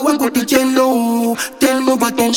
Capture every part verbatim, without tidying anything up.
I got the jello. Ten over ten.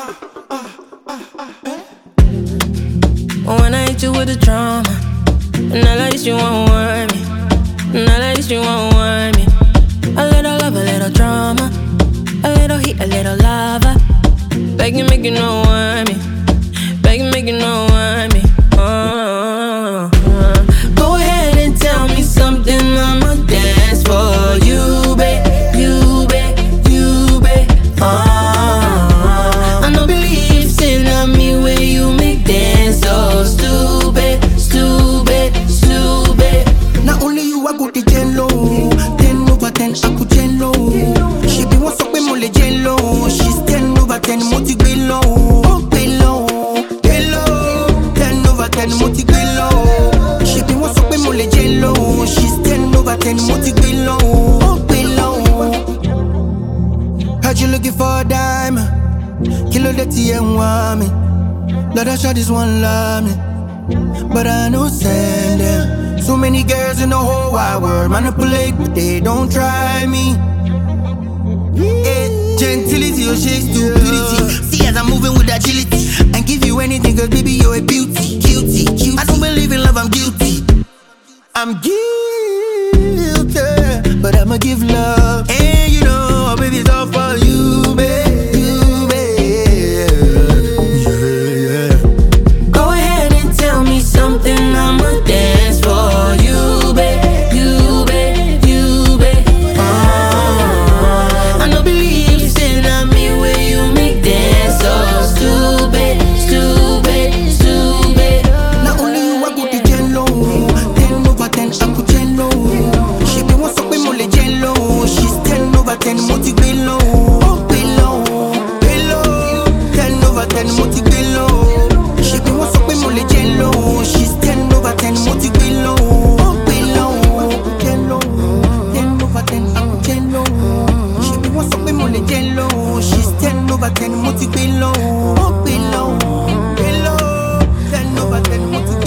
When I hit you with the drama, and I like you won't worry me, and I like you won't worry me. A little love, a little drama, a little heat, a little lava. Beg you, make you no worry me, beg you, make you no worry me. Oh, uh. Go ahead and tell me something, I'ma dance for you, babe, you, babe, you, babe. Oh, I no believe sin on me where you make dance so stupid, stupid, stupid. Not only you, I got the jello. Ten over ten, I put jello. She be what's up with mole jello. She's ten over ten, moti bello. Oh bello, bello. Ten over ten, moti bello. She be what's up with mole jello. She's ten over ten, moti bello. Oh bello. Heard you looking for a dime. Kilo the T and want me. Let us shot this one love me. But I know send them. So many girls in the whole wide world manipulate, but they don't try me. Yeah. Gentility or shake stupidity. See as I'm moving with agility. And give you anything, cause baby you're a beauty. Cutie, cutie. I don't believe in love, I'm guilty. I'm guilty, but I'ma give love. And you know, baby, it's all for you, babe. You, babe. Go ahead and tell me something, I'ma dance for you, babe, you, babe, you, babe. Oh, I no believe you sitting on me where you make dance so stupid, stupid, stupid. Not only you, I got the jello. Ten over ten, I put jello. She be what's up with mole jello. She's ten over ten, moti bello. Oh bello, bello. Ten over ten, moti bello. She be what's up with mole jello. She's ten over ten, moti bello. Oh bello, jello. Ten over ten, I put jello. She be what's up with mole jello. She's ten over ten, moti bello. Oh bello, bello. Ten over ten, moti bello.